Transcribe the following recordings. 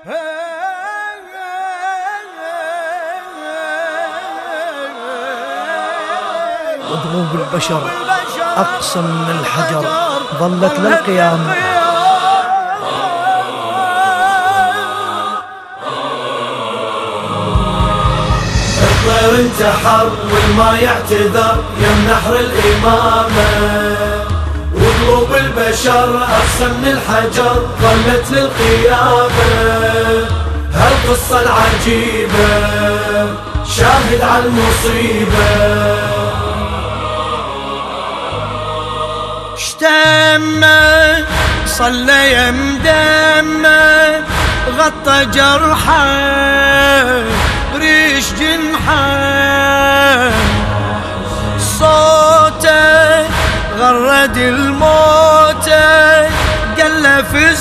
وضروب البشر أقسى من الحجر ظلت للقيامة. الطير انتحر والما يعتذر يم نحر الإمامة، وقلوب البشر أقسى من الحجر ظلت للقيامة. هالقصة العجيبة شاهد على المصيبة. اشتمه صلى يمدمه غطى جرحه ريش جنحه، صوته غرد الموتى قال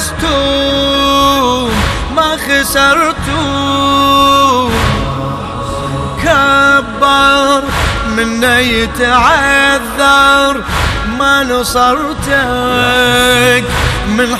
فزتوا ما خسرتوا، كبر منا يتعذر ما نصرتك من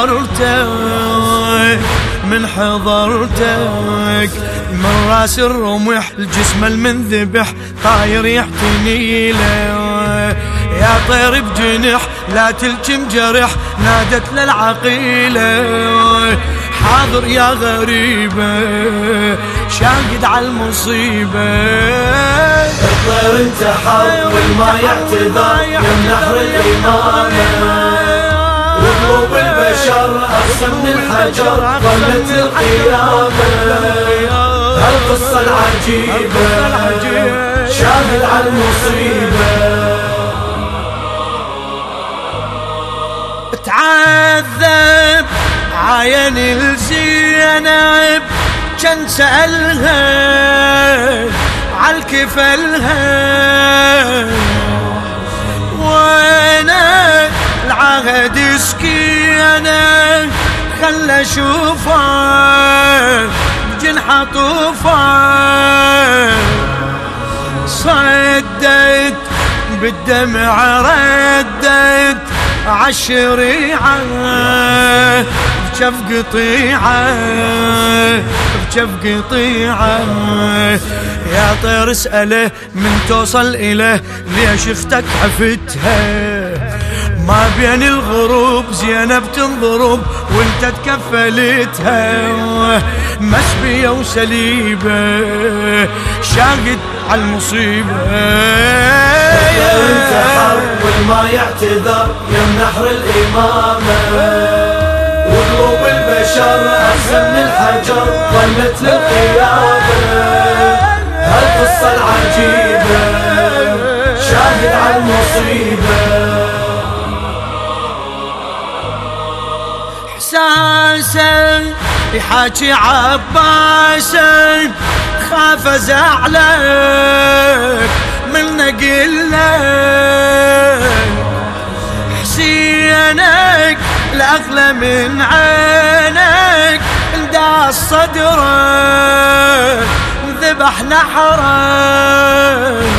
حضرتك من حضرتك. من راس الرمح الجسم المنذبح طاير يحتني له، يا طير بجنح لا تلجم جرح نادت للعقيلة. حاضر يا غريبة شاهد على المصيبة. الطير انتحر والما يعتذر يم نحر الإمامة، وقلوب البشر أقسى من الحجر ظلت القيامة. هالقصة العجيبة شاهد على المصيبة. تعذب عاين الزينب كان سألها عالكفلها، وانا العهد سكينه خلى اشوفه بجنحه طوفه. صدت بالدمع ردت عالشريعه بجف قطيعه بجف قطيعه. يا طير اسأله من توصل إله ليش اختك عفتها، ما بين الغروب زينب تنضرب وانت تكفلتها. مسبية وسليبة شاهد على المصيبة. انتحر والما يعتذر يم نحر الإمامة، وقلوب البشر أقسى من الحجر ظلت للقيامة. هالقصة العجيبة شاهد على المصيبة. حساسا يحاكي عباسا خاف ازعلك من نقلك، حسينك الأغلى من عينك انداس صدرك ذبح نحرك،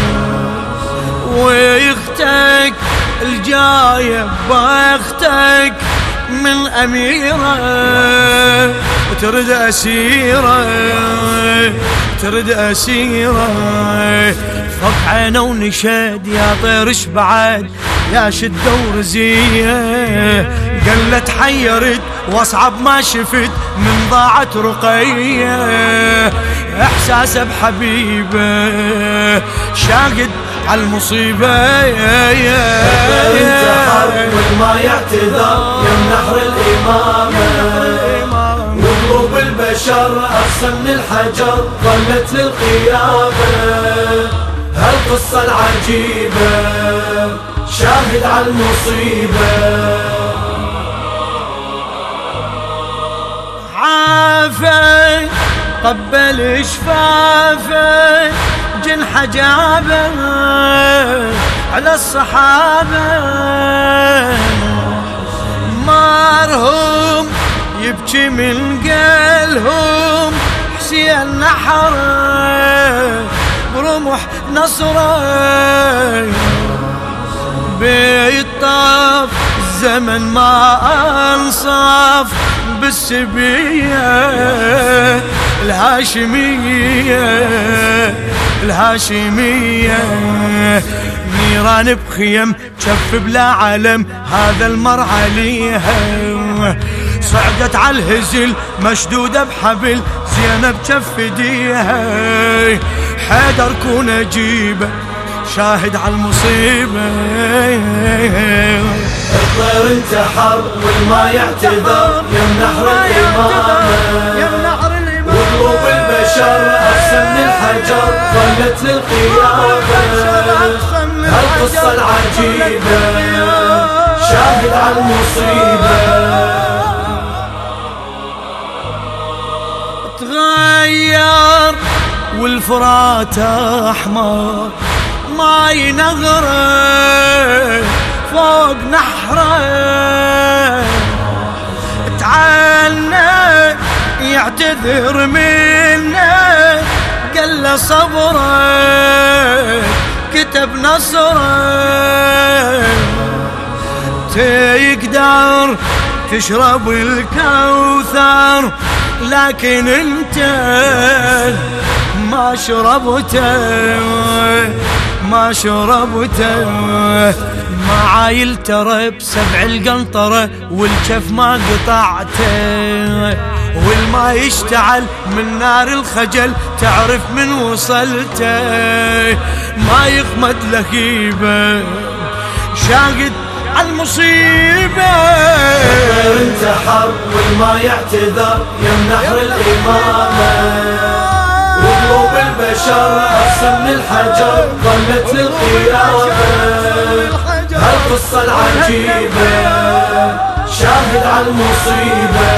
ويختك الجاية بختك من أميرة ترد أسيرة ترد أسيرة. فوق عينه ونشاد يا طير بعد يا شدة ورزية، قلت حيرت واصعب ما شفت من ضاعت رقية. احساسه بحبيبه شاهد على المصيبة. انتحر والما يعتذر يم نحر الإمامة، وقلوب البشر أقسى من الحجر ظلت للقيامة. هالقصة العجيبة شاهد على المصيبة. عافى قبل شفافه جنح جابه على الصحابة، مارهم يبكي من قلهم حسين نحر برمح نصره. بيطاف الزمن ما انصاف بالسبية الهاشمية نيران بخيم شف بلا علم هذا المر عليها صعدت على الهزل مشدودة بحبل زينب شف ايديها حيدر كون اجيبه شاهد على المصيبة الطير انتحر والما يعتذر يمنحر الإمامة وقلوب البشر أحسن من الحجر ظلت للقيامة هالقصة العجيبة شاهد على المصيبة تغير والفرات أحمر ماي نغره فوق نحره تعالنا يعتذر منا قال له صبره كتب نصره تقدر تشرب الكوثر لكن انت ما شربته معايل ترى بسبع القنطرة والجف ما قطعته والما يشتعل من نار الخجل تعرف من وصلته ما يخمد لهيبة شاهد على المصيبة الطير انتحر والما يعتذر يمنحر الإمامة وقلوب البشر أحسن من الحجر ظلت للقيامة هالقصة العجيبة شاهد على المصيبة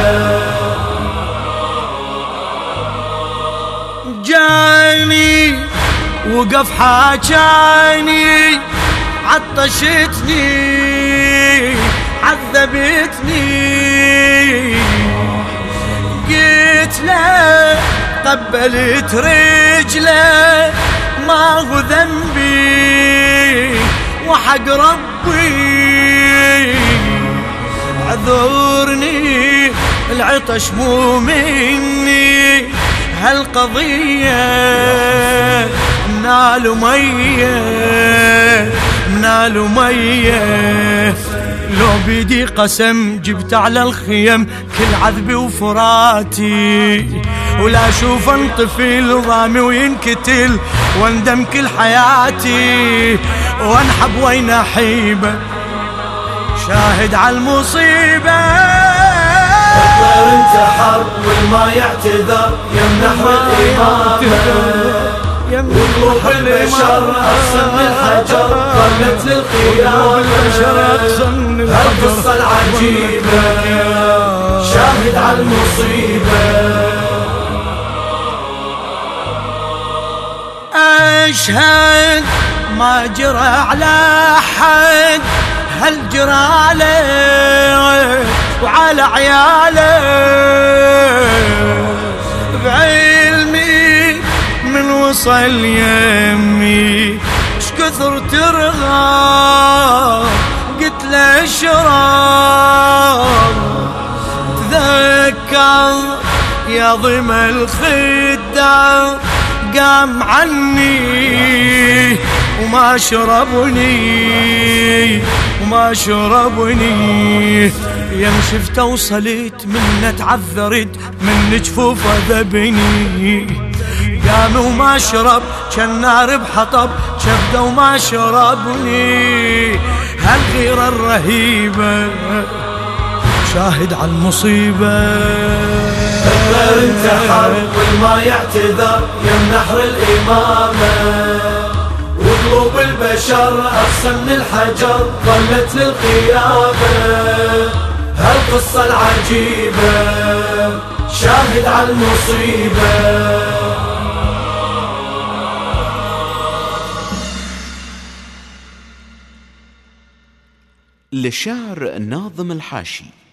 جاني وقف حاجاني عطشتني عذبتني قلت له قبلت رجله ما هو ذنبي وحق ربي اعذرني العطش مو مني هالقضية منال مية لو بيدي قسم جبت على الخيم كل عذبي وفراتي ولا اشوف انطفل ضامي وينكتل واندم كل حياتي وانحب وين احيبه شاهد على المصيبة الطير انتحر والما يعتذر يمنحر الإمامة وقلوب البشر أحسن من الحجر ظلت للقيامة هالقصة العجيبة شاهد على المصيبة أشهد ما جرى على حد هل جرى عليه وعلى عياله بعلمي من وصل يمي شكثر ترغب قلت له اشرب تذكر يا ضم الخدة قام عني وما شربني يم شفت وصلت منه تعذرت من جفوفه ذبني قام وما شرب كان نار بحطب شفده وما شربني هالغيرة الرهيبة شاهد على المصيبة الطير انتحر والما يعتذر يمنحر الإمامة وقلوب البشر أحسن من الحجر ظلت للقيامة هالقصة العجيبة شاهد على المصيبة للشاعر ناظم الحاشي.